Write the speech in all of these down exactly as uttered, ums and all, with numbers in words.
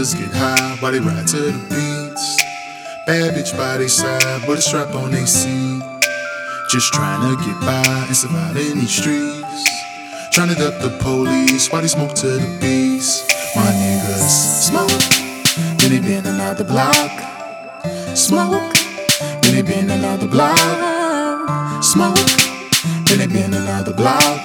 niggas get high while they ride to the beats. Bad bitch by they side with a strap on they seat. Just tryna get by and survive in these streets. Tryna duck the police while they smoke to the beats. My niggas smoke, then they been another block. Smoke, then they been another block. Smoke, then they been another block.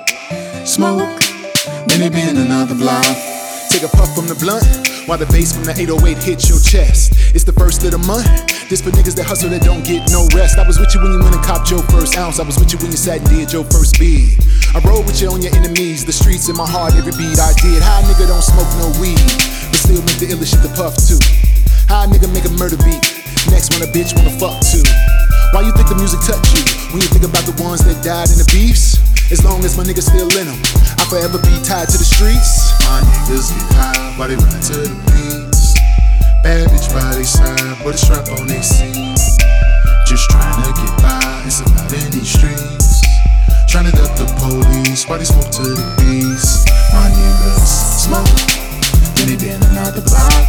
Smoke, then they been another block. Take a puff from the blunt while the bass from the eight oh eight hits your chest. It's the first of the month. This for niggas that hustle that don't get no rest. I was with you when you went and copped your first ounce. I was with you when you sat and did your first bid. I rode with you on your enemies. The streets in my heart, every beat I did. How a nigga don't smoke no weed, but still make the illest shit to puff to? How a nigga make a murder beat, next one a bitch wanna fuck to? Why you think the music touch you when you think about the ones that died in the beefs? As long as my niggas still in them, I'll forever be tied to the streets. My niggas get high while they ride to the beats. Bad bitch by they side with a strap on they seat. Just tryna get by and survive in these streets. Tryna duck the police while they smoke to the beats. My niggas smoke, then they been another block.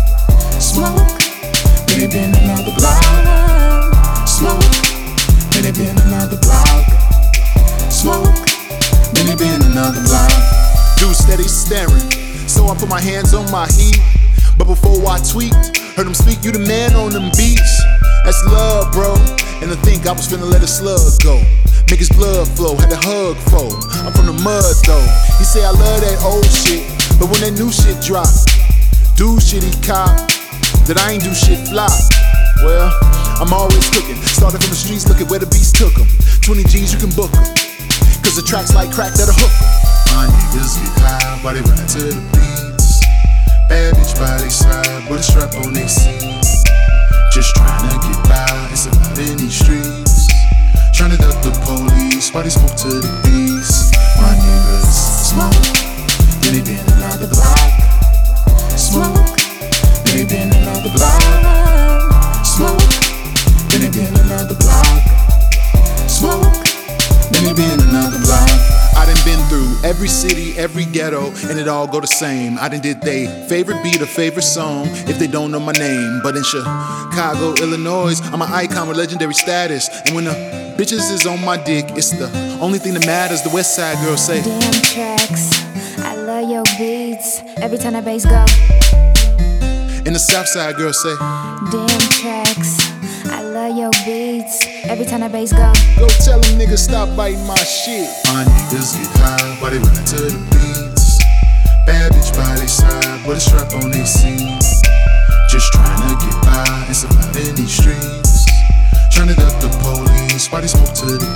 Smoke, then they been another block. Smoke, then they been another block. Smoke, then they been another block. Dude steady staring, so I put my hands on my heat. But before I tweaked, heard him speak, you the man on them beats. That's love, bro. And to think I was finna let a slug go, make his blood flow, had to hug foe. I'm from the mud though. He say I love that old shit, but when that new shit drop, do shit he cop, that I ain't do shit flop. Well, I'm always cooking. Started from the streets, look at where the beats took them. twenty G's, you can book them, cause the track's like crack that'll hook them. My niggas get high while they ride to the beats. Bad bitch by they side with a strap on they seat. Just tryna get by and survive in these streets. Tryna duck the police while they smoke to the beats. My niggas smoke, then they been another block. Smoke, then they been another block. Smoke, then they been another block. Smoke, then they been another block. I done been through every city, every ghetto, and it all go the same. I done did they favorite beat or favorite song if they don't know my name. But in Chicago, Illinois, I'm an icon with legendary status. And when the bitches is on my dick, it's the only thing that matters. The West Side girls say, damn tracks, I love your beats, every time that bass go. And the South Side girls say, damn tracks, I love your beats, every time that bass go. go tell them niggas stop biting my shit. My niggas get high while they ride to the beats. Bad bitch by they side with a strap on they seat. Just tryna get by and survive in these streets. Tryna duck the police while they smoke to the